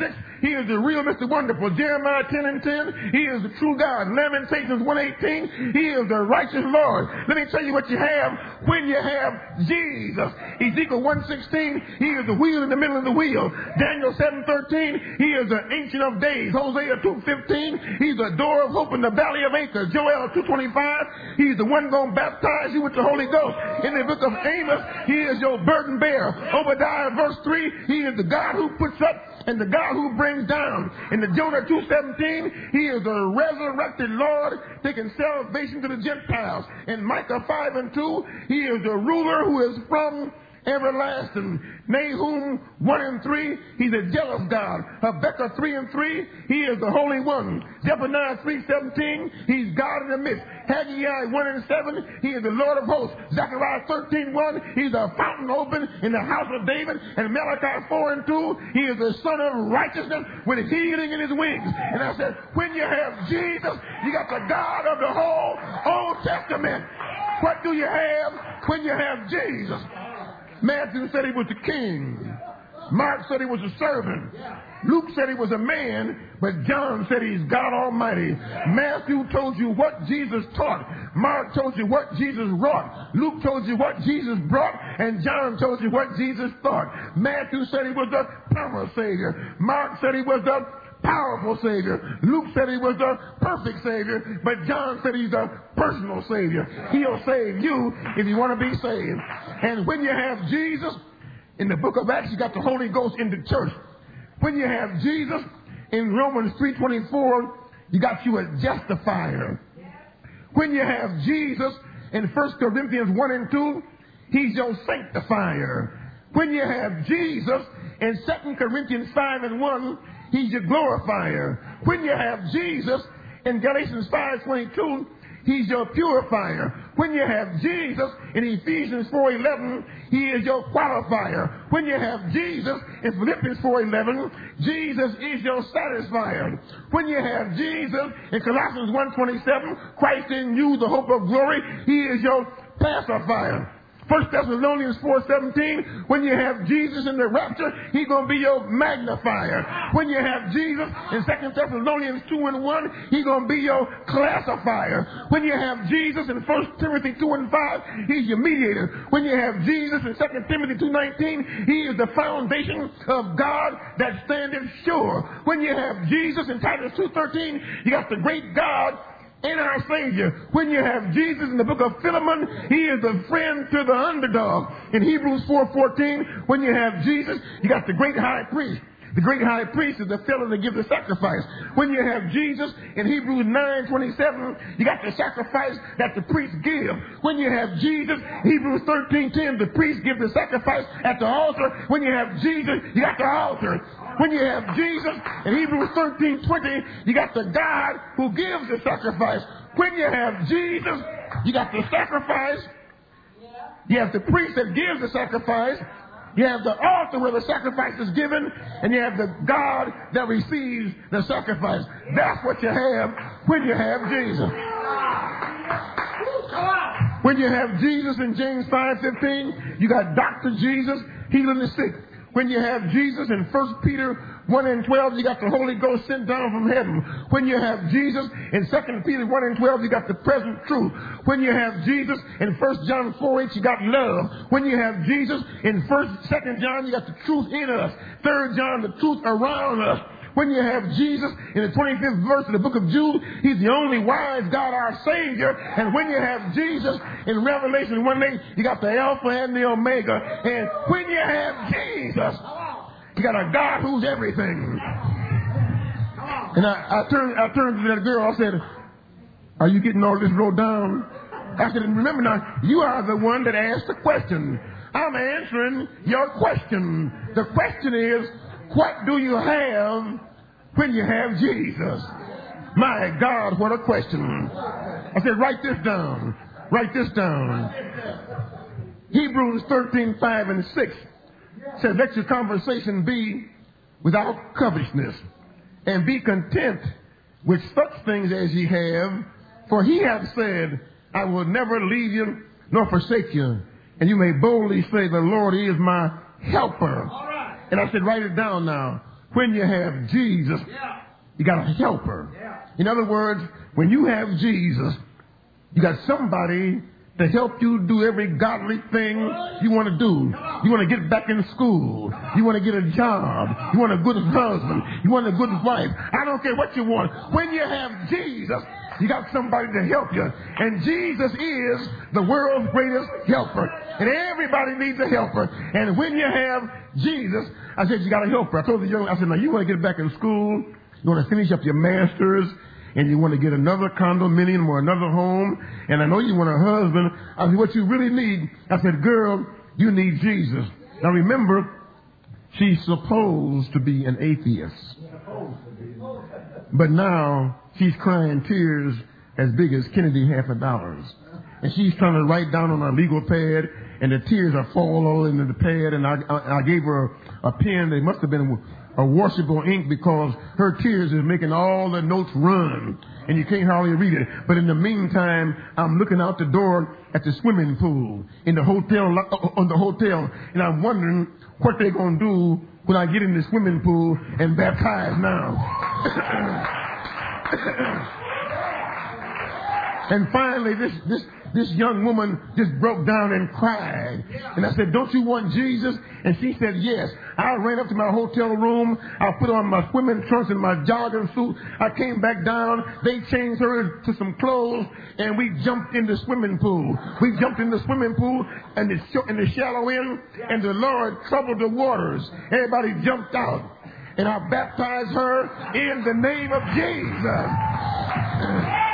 He is the real Mr. Wonderful. Jeremiah 10:10. He is the true God. Lamentations 1:18. He is the righteous Lord. Let me tell you what you have when you have Jesus. Ezekiel 1:16. He is the wheel in the middle of the wheel. Daniel 7:13. He is the Ancient of Days. Hosea 2:15. He's the door of hope in the valley of Acres. Joel 2:25. He's the one going to baptize you with the Holy Ghost. In the book of Amos, he is your burden bearer. Obadiah verse 3. He is the God who puts up and the God who brings down. In the Jonah 2:17, he is the resurrected Lord taking salvation to the Gentiles. In Micah 5:2, he is the ruler who is from everlasting. Nahum 1:3, he's a jealous God. Habakkuk 3:3, he is the Holy One. Zephaniah 3:17, he's God in the midst. Haggai 1:7, he is the Lord of hosts. Zechariah 13:1, he's a fountain open in the house of David. And Malachi 4:2, he is the Son of righteousness with healing in his wings. And I said, when you have Jesus, you got the God of the whole Old Testament. What do you have when you have Jesus? Matthew said he was the king. Mark said he was a servant. Luke said he was a man, but John said he's God Almighty. Matthew told you what Jesus taught. Mark told you what Jesus wrought. Luke told you what Jesus brought. And John told you what Jesus thought. Matthew said he was the promised Savior. Mark said he was the powerful Savior. Luke said he was the perfect Savior, but John said he's a personal Savior. He'll save you if you want to be saved. And when you have Jesus, in the book of Acts, you got the Holy Ghost in the church. When you have Jesus, in Romans 3:24, you got you a justifier. When you have Jesus, in 1 Corinthians 1:2, he's your sanctifier. When you have Jesus, in 2 Corinthians 5:1, he's your glorifier. When you have Jesus, in Galatians 5:22, he's your purifier. When you have Jesus, in Ephesians 4:11, he is your qualifier. When you have Jesus, in Philippians 4:11, Jesus is your satisfier. When you have Jesus, in Colossians 1:27, Christ in you, the hope of glory, he is your pacifier. 1 Thessalonians 4:17, when you have Jesus in the rapture, he's going to be your magnifier. When you have Jesus in 2 Thessalonians 2:1, he's going to be your classifier. When you have Jesus in 1 Timothy 2:5, he's your mediator. When you have Jesus in 2 Timothy 2:19, he is the foundation of God that standeth sure. When you have Jesus in Titus 2:13, you got the great God and our Savior. When you have Jesus in the book of Philemon, he is a friend to the underdog. In Hebrews 4:14, when you have Jesus, you got the great high priest. The great high priest is the fellow that gives the sacrifice. When you have Jesus in Hebrews 9:27, you got the sacrifice that the priests give. When you have Jesus, Hebrews 13:10, the priest gives the sacrifice at the altar. When you have Jesus, you got the altar. When you have Jesus in Hebrews 13:20, you got the God who gives the sacrifice. When you have Jesus, you got the sacrifice. You have the priest that gives the sacrifice. You have the altar where the sacrifice is given, and you have the God that receives the sacrifice. That's what you have when you have Jesus. When you have Jesus in James 5:15, you got Dr. Jesus healing the sick. When you have Jesus in 1 Peter 1:12, you got the Holy Ghost sent down from heaven. When you have Jesus in 2 Peter 1:12, you got the present truth. When you have Jesus in 1 John 4:8, you got love. When you have Jesus in 2 John, you got the truth in us. 3 John, the truth around us. When you have Jesus in the 25th verse of the book of Jude, he's the only wise God, our Savior. And when you have Jesus in Revelation 1:8, you got the Alpha and the Omega. And when you have Jesus, you got a God who's everything. And I turned to that girl. I said, "Are you getting all this wrote down?" I said, "Remember now, you are the one that asked the question. I'm answering your question. The question is, what do you have when you have Jesus?" My God, what a question. I said, write this down. Write this down. Hebrews 13:5-6 says, "Let your conversation be without covetousness, and be content with such things as ye have. For he hath said, I will never leave you nor forsake you. And you may boldly say, the Lord is my helper." And I said, write it down now. when you have Jesus, you got a helper. In other words, when you have Jesus, you got somebody to help you do every godly thing you want to do. You want to get back in school. You want to get a job. You want a good husband. You want a good wife. I don't care what you want. When you have Jesus, you got somebody to help you. And Jesus is the world's greatest helper. And everybody needs a helper. And when you have Jesus, I said, you got a helper. I told the young, I said, now you want to get back in school. You want to finish up your master's. And you want to get another condominium or another home. And I know you want a husband. I said, what you really need, I said, girl, you need Jesus. Now remember, she's supposed to be an atheist. But now she's crying tears as big as Kennedy $50. And she's trying to write down on her legal pad, and the tears are falling all into the pad. And I gave her a pen. They must have been a washable ink because her tears is making all the notes run and you can't hardly read it. But in the meantime, I'm looking out the door at the swimming pool in the hotel, and I'm wondering what they're going to do when I get in the swimming pool and baptize now. And finally, this young woman just broke down and cried. And I said, don't you want Jesus? And she said, yes. I ran up to my hotel room. I put on my swimming trunks and my jogging suit. I came back down. They changed her to some clothes, and we jumped in the swimming pool. We jumped in the swimming pool and in the shallow end, and the Lord troubled the waters. Everybody Jumped out. And I baptized her in the name of Jesus.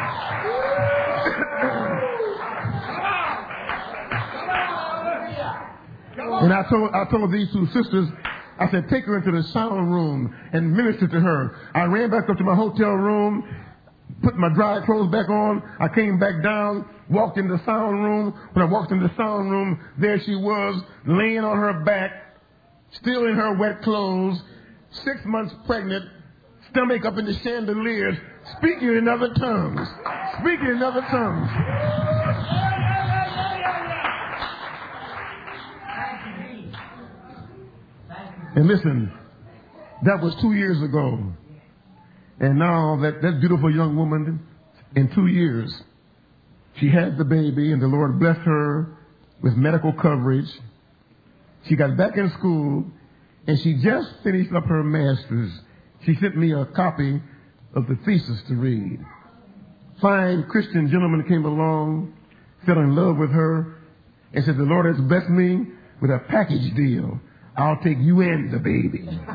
And I told these two sisters, I said, take her into the sound room and minister to her. I ran back up to my hotel room, put my dry clothes back on. I came back down, walked in the sound room. When I walked in the sound room, there she was, laying on her back, still in her wet clothes, 6 months pregnant, stomach up in the chandeliers, speaking in other tongues. Speaking in other tongues. And listen, that was 2 years ago. And now that beautiful young woman, in 2 years, she had the baby, and the Lord blessed her with medical coverage. She got back in school, and she just finished up her master's. She sent me a copy of the thesis to read. Fine Christian gentleman came along, fell in love with her, and said, the Lord has blessed me with a package deal. I'll take you and the baby. Come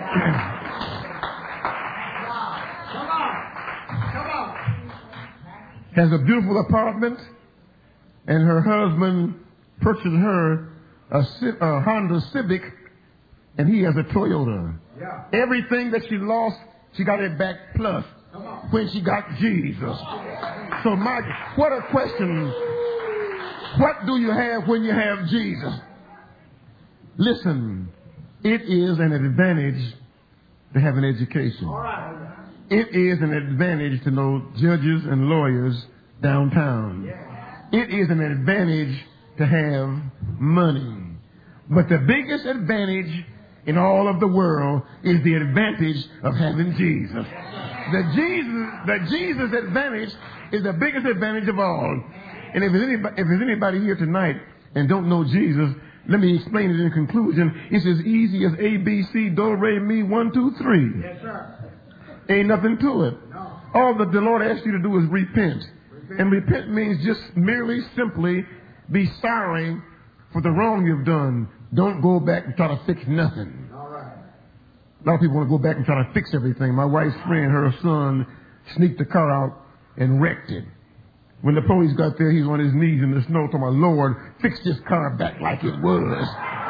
on. Has a beautiful apartment, and her husband purchased her a Honda Civic, and he has a Toyota. Yeah. Everything that she lost, she got it back plus when she got Jesus. So what a question. What do you have when you have Jesus? Listen, it is an advantage to have an education. All right. It is an advantage to know judges and lawyers downtown. Yeah. It is an advantage to have money. But the biggest advantage in all of the world is the advantage of having Jesus. The Jesus advantage is the biggest advantage of all. And if there's anybody here tonight and don't know Jesus, let me explain it in conclusion. It's as easy as A, B, C, do, re, mi, 1, 2, 3. Yes, sir. Ain't nothing to it. No. All that the Lord asks you to do is repent. And repent means just merely, simply be sorry for the wrong you've done. Don't go back and try to fix nothing. All right. A lot of people want to go back and try to fix everything. My wife's friend, her son, sneaked the car out and wrecked it. When the police got there, he was on his knees in the snow, told my Lord, fix this car back like it was.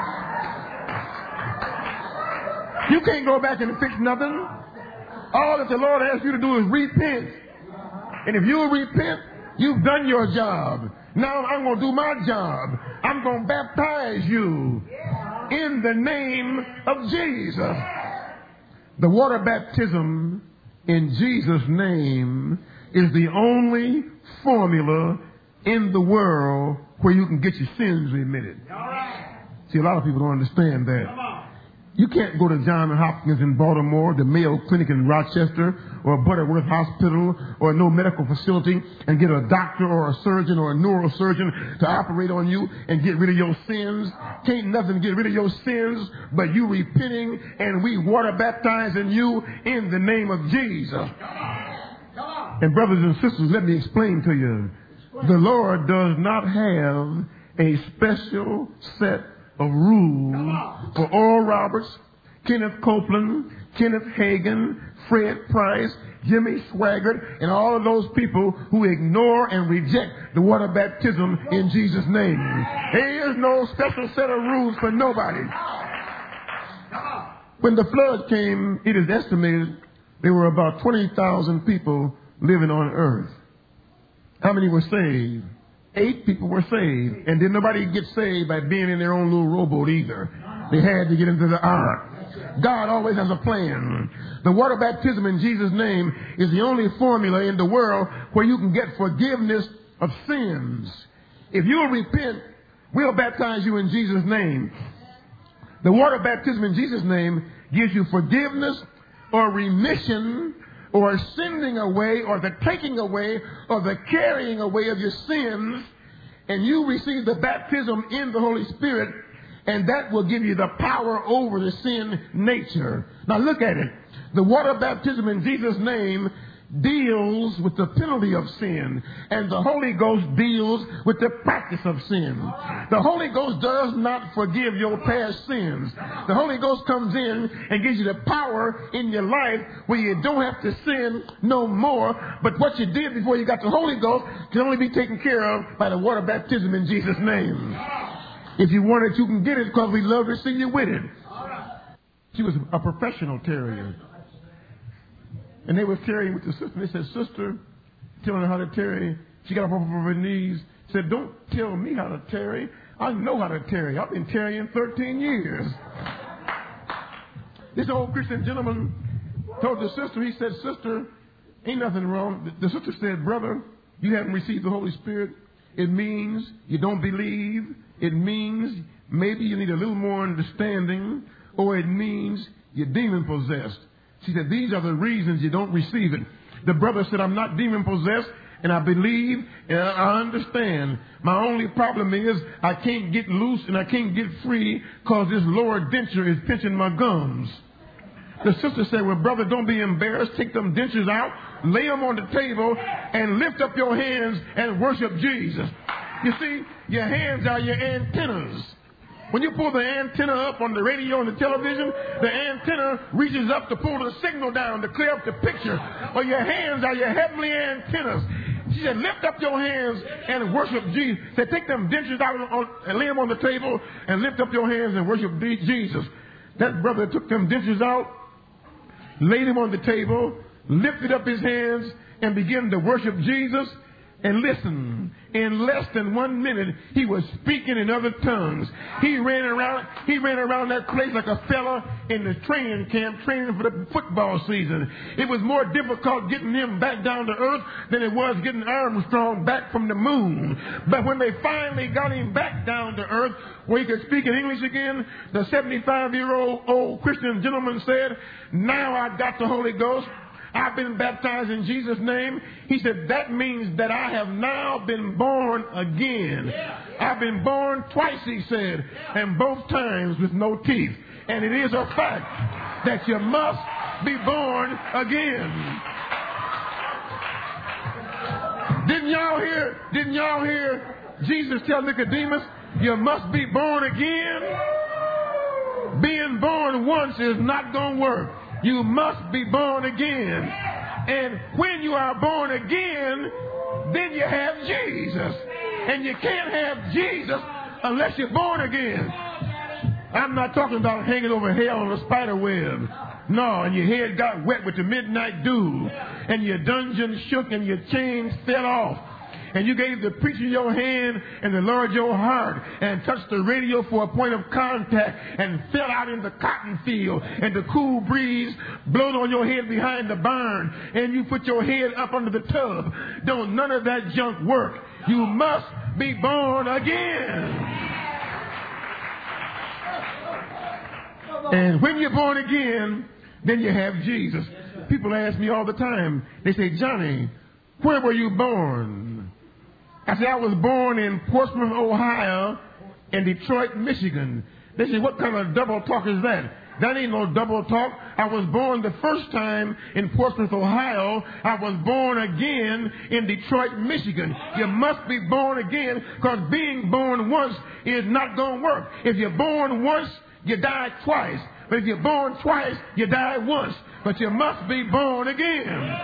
You can't go back and fix nothing. All that the Lord asks you to do is repent. And if you repent, you've done your job. Now I'm going to do my job. I'm going to baptize you in the name of Jesus. The water baptism in Jesus' name is the only formula in the world where you can get your sins remitted. See, a lot of people don't understand that. You can't go to Johns Hopkins in Baltimore, the Mayo Clinic in Rochester, or Butterworth Hospital, or no medical facility and get a doctor or a surgeon or a neurosurgeon to operate on you and get rid of your sins. Can't nothing get rid of your sins but you repenting and we water baptizing you in the name of Jesus. And brothers and sisters, let me explain to you. The Lord does not have a special set of rules for Oral Roberts, Kenneth Copeland, Kenneth Hagin, Fred Price, Jimmy Swaggart, and all of those people who ignore and reject the water baptism in Jesus' name. There is no special set of rules for nobody. When the flood came, it is estimated there were about 20,000 people living on earth. How many were saved? 8 people were saved. And didn't nobody get saved by being in their own little rowboat either. They had to get into the ark. God always has a plan. The water baptism in Jesus' name is the only formula in the world where you can get forgiveness of sins. If you'll repent, we'll baptize you in Jesus' name. The water baptism in Jesus' name gives you forgiveness or remission or sending away or the taking away or the carrying away of your sins, and you receive the baptism in the Holy Spirit, and that will give you the power over the sin nature. Now look at it. The water baptism in Jesus' name deals with the penalty of sin, and the Holy Ghost deals with the practice of sin. The Holy Ghost does not forgive your past sins. The Holy Ghost comes in and gives you the power in your life where you don't have to sin no more, but what you did before you got the Holy Ghost can only be taken care of by the water baptism in Jesus' name. If you want it, you can get it because we love to see you with it. She was a professional terrier. And they were tarrying with the sister. And they said, "Sister, telling her how to tarry." She got up off of her knees, said, "Don't tell me how to tarry. I know how to tarry. I've been tarrying 13 years. This old Christian gentleman told the sister, he said, "Sister, ain't nothing wrong." The sister said, "Brother, you haven't received the Holy Spirit. It means you don't believe. It means maybe you need a little more understanding, or it means you're demon possessed." She said, "These are the reasons you don't receive it." The brother said, "I'm not demon possessed, and I believe, and I understand. My only problem is I can't get loose and I can't get free because this lower denture is pinching my gums." The sister said, "Well, brother, don't be embarrassed. Take them dentures out, lay them on the table, and lift up your hands and worship Jesus." You see, your hands are your antennas. When you pull the antenna up on the radio and the television, the antenna reaches up to pull the signal down to clear up the picture. Well, your hands are your heavenly antennas. She said, "Lift up your hands and worship Jesus." She said, "Take them dentures out and lay them on the table and lift up your hands and worship Jesus." That brother took them dentures out, laid them on the table, lifted up his hands, and began to worship Jesus. And listen, in less than 1 minute, he was speaking in other tongues. He ran around that place like a fella in the training camp training for the football season. It was more difficult getting him back down to earth than it was getting Armstrong back from the moon. But when they finally got him back down to earth where he could speak in English again, the 75-year-old old Christian gentleman said, "Now I got the Holy Ghost. I've been baptized in Jesus' name." He said, "That means that I have now been born again." I've been born twice, he said, and both times with no teeth. And it is a fact that you must be born again. Didn't y'all hear Jesus tell Nicodemus, "You must be born again"? Being born once is not going to work. You must be born again. And when you are born again, then you have Jesus. And you can't have Jesus unless you're born again. I'm not talking about hanging over hell on a spider web. No, and your head got wet with the midnight dew. And your dungeon shook and your chains fell off. And you gave the preacher your hand and the Lord your heart and touched the radio for a point of contact and fell out in the cotton field and the cool breeze blowed on your head behind the barn and you put your head up under the tub. Don't none of that junk work. You must be born again. And when you're born again, then you have Jesus. People ask me all the time, they say, Johnny, where were you born? I say, I was born in Portsmouth, Ohio, and Detroit, Michigan. They say, what kind of double talk is that? That ain't no double talk. I was born the first time in Portsmouth, Ohio. I was born again in Detroit, Michigan. You must be born again, because being born once is not going to work. If you're born once, you die twice. But if you're born twice, you die once. But you must be born again.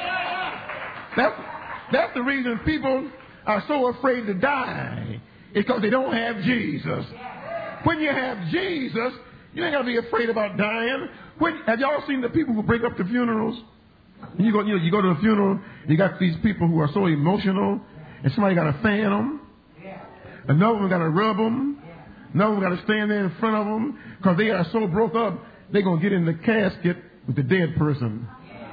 That's the reason people are so afraid to die. It's because they don't have Jesus. When you have Jesus, you ain't got to be afraid about dying. Have y'all seen the people who break up the funerals? You go to a funeral, you got these people who are so emotional, and somebody got to fan them. Another one got to rub them. Another one got to stand there in front of them, because they are so broke up, they're going to get in the casket with the dead person.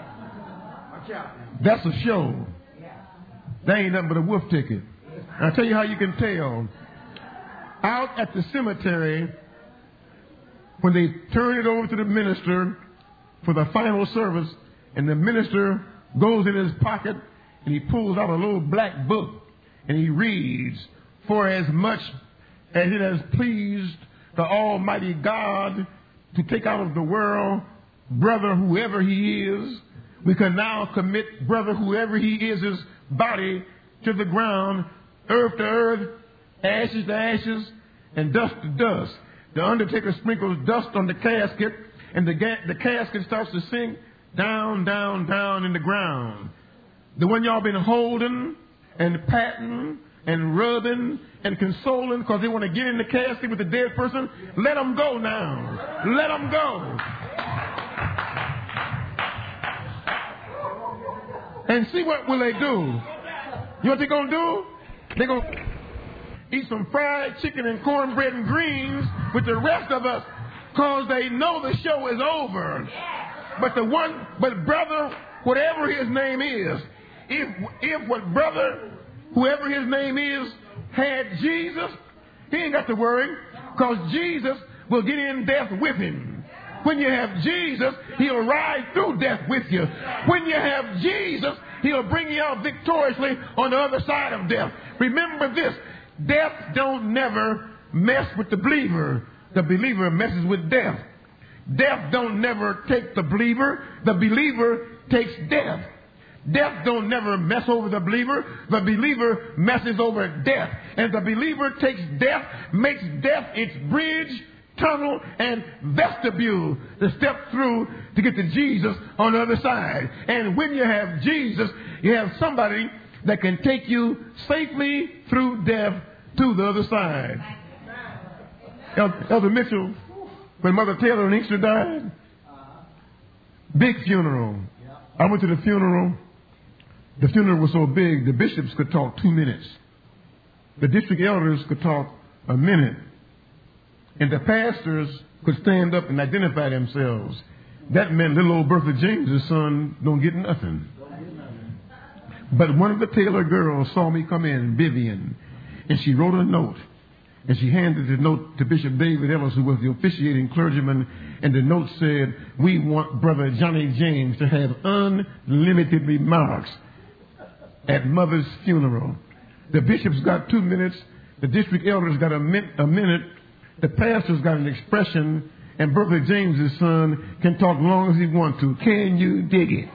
That's a show. That ain't nothing but a wolf ticket. And I'll tell you how you can tell. Out at the cemetery, when they turn it over to the minister for the final service, and the minister goes in his pocket and he pulls out a little black book and he reads, for as much as it has pleased the Almighty God to take out of the world brother whoever he is, we can now commit brother whoever he is, his body to the ground, earth to earth, ashes to ashes, and dust to dust. The undertaker sprinkles dust on the casket, and the casket starts to sink down, down, down in the ground. The one y'all been holding and patting and rubbing and consoling because they want to get in the casket with the dead person, let them go now. Let them go. And see what will they do. You know what they're going to do? They're going to eat some fried chicken and cornbread and greens with the rest of us, because they know the show is over. But brother, whatever his name is, if what brother, whoever his name is, had Jesus, he ain't got to worry, because Jesus will get in death with him. When you have Jesus, he'll ride through death with you. When you have Jesus, he'll bring you out victoriously on the other side of death. Remember this, death don't never mess with the believer. The believer messes with death. Death don't never take the believer takes death. Death don't never mess over the believer messes over death. And the believer takes death, makes death its bridge, tunnel, and vestibule to step through to get to Jesus on the other side. And when you have Jesus, you have somebody that can take you safely through death to the other side. Elder Mitchell, when Mother Taylor and Inkster died, big funeral. I went to the funeral. The funeral was so big, the bishops could talk 2 minutes. The district elders could talk a minute. And the pastors could stand up and identify themselves. That meant little old Bertha James's son don't get nothing. But one of the Taylor girls saw me come in, Vivian, and she wrote a note. And she handed the note to Bishop David Ellis, who was the officiating clergyman. And the note said, we want Brother Johnny James to have unlimited remarks at Mother's funeral. The bishops got 2 minutes. The district elders got a minute. The pastor's got an expression. And Brother James's son can talk long as he wants to. Can you dig it?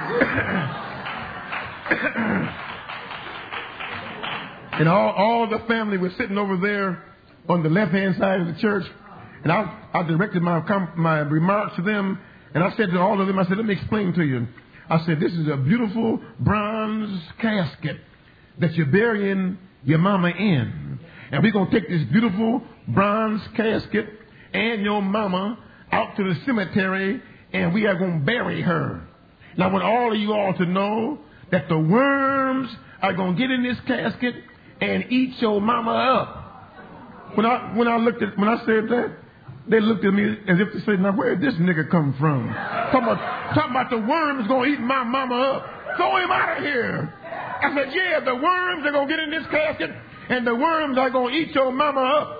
And all the family was sitting over there on the left-hand side of the church. And I directed my remarks to them. And I said to all of them, I said, let me explain to you. I said, this is a beautiful bronze casket that you're burying your mama in. And we're going to take this beautiful bronze casket and your mama out to the cemetery, and we are going to bury her. Now, I want all of you all to know that the worms are going to get in this casket and eat your mama up. When I said that, they looked at me as if to say, now where did this nigga come from? Talking about the worms going to eat my mama up. Throw him out of here. I said, yeah, the worms are going to get in this casket and the worms are going to eat your mama up.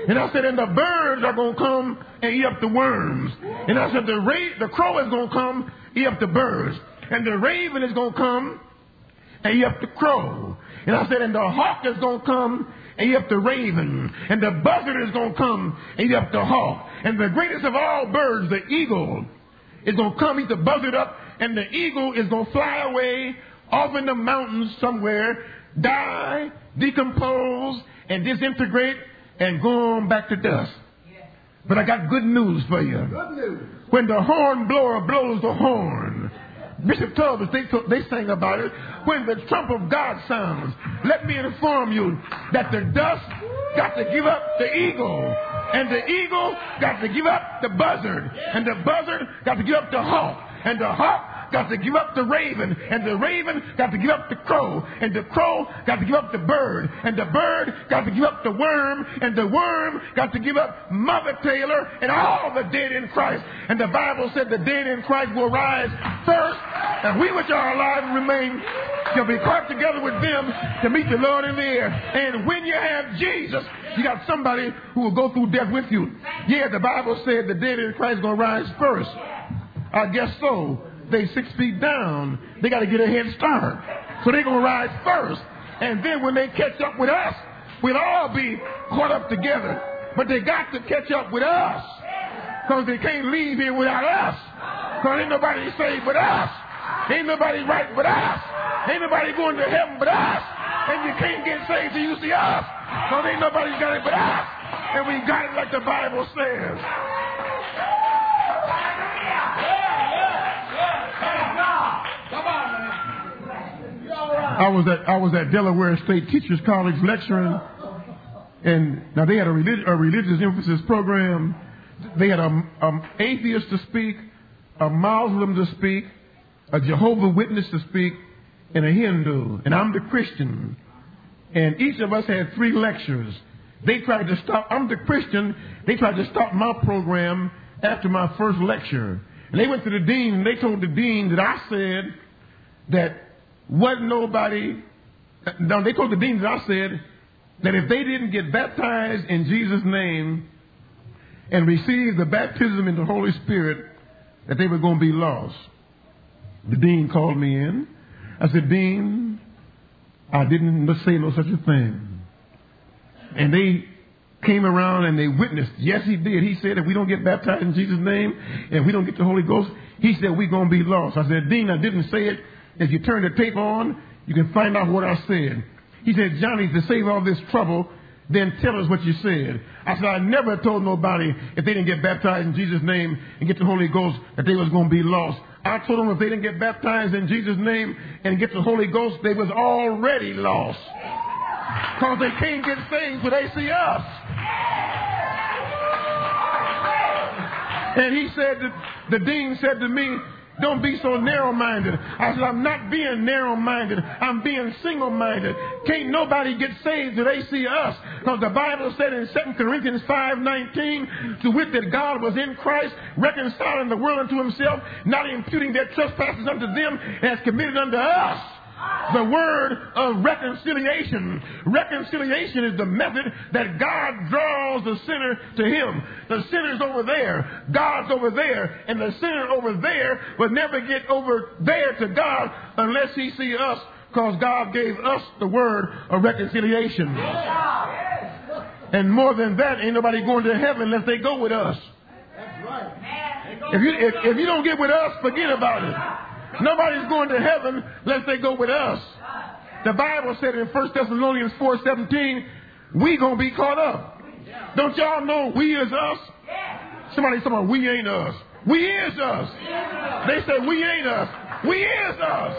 And I said, and the birds are going to come and eat up the worms. And I said, the crow is going to come, eat up the birds. And the raven is going to come and eat up the crow. And I said, and the hawk is going to come and eat up the raven. And the buzzard is going to come and eat up the hawk. And the greatest of all birds, the eagle, is going to come eat the buzzard up. And the eagle is going to fly away off in the mountains somewhere, die, decompose, and disintegrate, and go on back to dust. But I got good news for you. Good news. When the horn blower blows the horn, Bishop Tubbs, they sang about it. When the trump of God sounds, let me inform you that the dust got to give up the eagle, and the eagle got to give up the buzzard, and the buzzard got to give up the hawk, and the hawk got to give up the raven, and the raven got to give up the crow, and the crow got to give up the bird, and the bird got to give up the worm, and the worm got to give up Mother Taylor and all the dead in Christ. And the Bible said the dead in Christ will rise first, and we which are alive and remain shall be caught together with them to meet the Lord in the air. And when you have Jesus, you got somebody who will go through death with you. Yeah, the Bible said the dead in Christ is going to rise first. I guess so. They 6 feet down. They got to get a head start. So they're going to rise first. And then when they catch up with us, we'll all be caught up together. But they got to catch up with us. Because they can't leave here without us. Because ain't nobody saved but us. Ain't nobody right but us. Ain't nobody going to heaven but us. And you can't get saved till you see us. Because ain't nobody got it but us. And we got it like the Bible says. I was at Delaware State Teachers College lecturing, and now they had a religious emphasis program. They had an atheist to speak, a Muslim to speak, a Jehovah's Witness to speak, and a Hindu. And I'm the Christian. And each of us had 3 lectures. They tried to stop. I'm the Christian. They tried to stop my program after my first lecture. And they went to the dean, and they told the dean that I said that wasn't nobody. No, they told the dean that I said that if they didn't get baptized in Jesus' name and receive the baptism in the Holy Spirit, that they were going to be lost. The dean called me in. I said, Dean, I didn't say no such a thing. And they came around and they witnessed. Yes, he did. He said, if we don't get baptized in Jesus' name and we don't get the Holy Ghost, he said, we're going to be lost. I said, Dean, I didn't say it. If you turn the tape on, you can find out what I said. He said, Johnny, to save all this trouble, then tell us what you said. I said, I never told nobody if they didn't get baptized in Jesus' name and get the Holy Ghost that they was going to be lost. I told them if they didn't get baptized in Jesus' name and get the Holy Ghost, they was already lost. Because they can't get saved till they see us. And he said, the dean said to me, don't be so narrow-minded. I said, I'm not being narrow-minded. I'm being single-minded. Can't nobody get saved till they see us. Because the Bible said in 2 Corinthians 5:19, to wit that God was in Christ, reconciling the world unto himself, not imputing their trespasses unto them, as committed unto us. The word of reconciliation. Reconciliation is the method that God draws the sinner to him. The sinner's over there. God's over there. And the sinner over there will never get over there to God unless he sees us, because God gave us the word of reconciliation. And more than that, ain't nobody going to heaven unless they go with us. That's right. If you don't get with us, forget about it. Nobody's going to heaven unless they go with us. The Bible said in 1 Thessalonians 4:17, we going to be caught up. Don't y'all know we is us? Somebody say, we ain't us. We is us. They said we ain't us. We is us.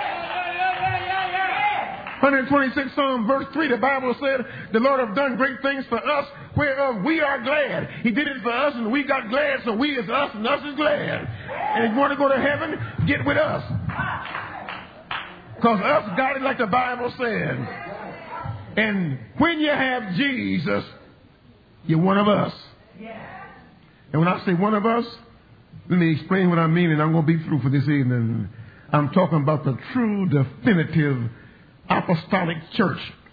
126 Psalm verse 3, the Bible said, the Lord have done great things for us, whereof we are glad. He did it for us and we got glad, so we is us and us is glad. And if you want to go to heaven, get with us. Because us got it like the Bible said. And when you have Jesus, you're one of us. And when I say one of us, let me explain what I mean, and I'm going to be through for this evening. I'm talking about the true, definitive apostolic church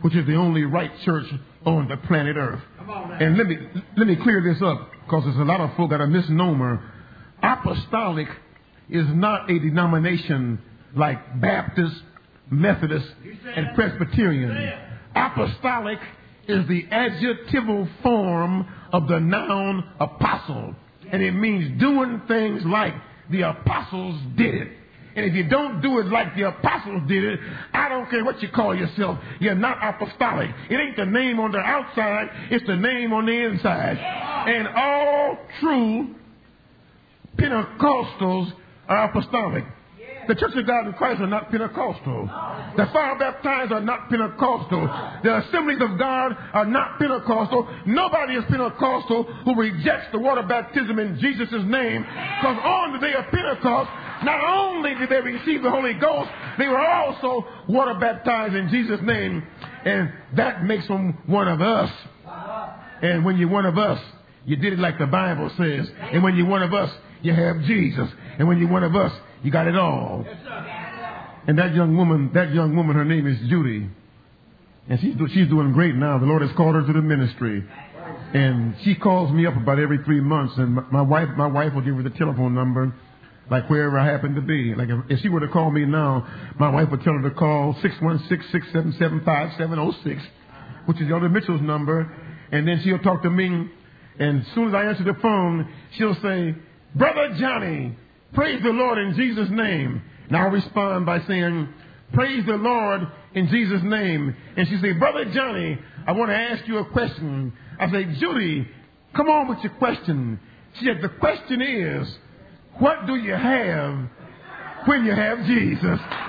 which is the only right church on the planet Earth. And let me clear this up, because there's a lot of folk that are misnomer. Apostolic is not a denomination like Baptist, Methodist, and Presbyterian. Apostolic is the adjectival form of the noun apostle. And it means doing things like the apostles did it. And if you don't do it like the apostles did it, I don't care what you call yourself, you're not apostolic. It ain't the name on the outside, it's the name on the inside. And all true Pentecostals are apostolic. The Church of God in Christ are not Pentecostal. The fire baptized are not Pentecostal. The Assemblies of God are not Pentecostal. Nobody is Pentecostal who rejects the water baptism in Jesus' name. Because on the day of Pentecost, not only did they receive the Holy Ghost, they were also water baptized in Jesus' name. And that makes them one of us. And when you're one of us, you did it like the Bible says. And when you're one of us, you have Jesus. And when you're one of us, you got it all. And that young woman, her name is Judy. And she's doing great now. The Lord has called her to the ministry. And she calls me up about every 3 months. And my wife will give her the telephone number, like wherever I happen to be. Like if she were to call me now, my wife would tell her to call 616-677-5706, which is Elder Mitchell's number. And then she'll talk to me. And as soon as I answer the phone, she'll say, "Brother Johnny, praise the Lord in Jesus' name." And I'll respond by saying, "Praise the Lord in Jesus' name." And she say, "Brother Johnny, I want to ask you a question." I say, "Judy, come on with your question." She said, "The question is, what do you have when you have Jesus?"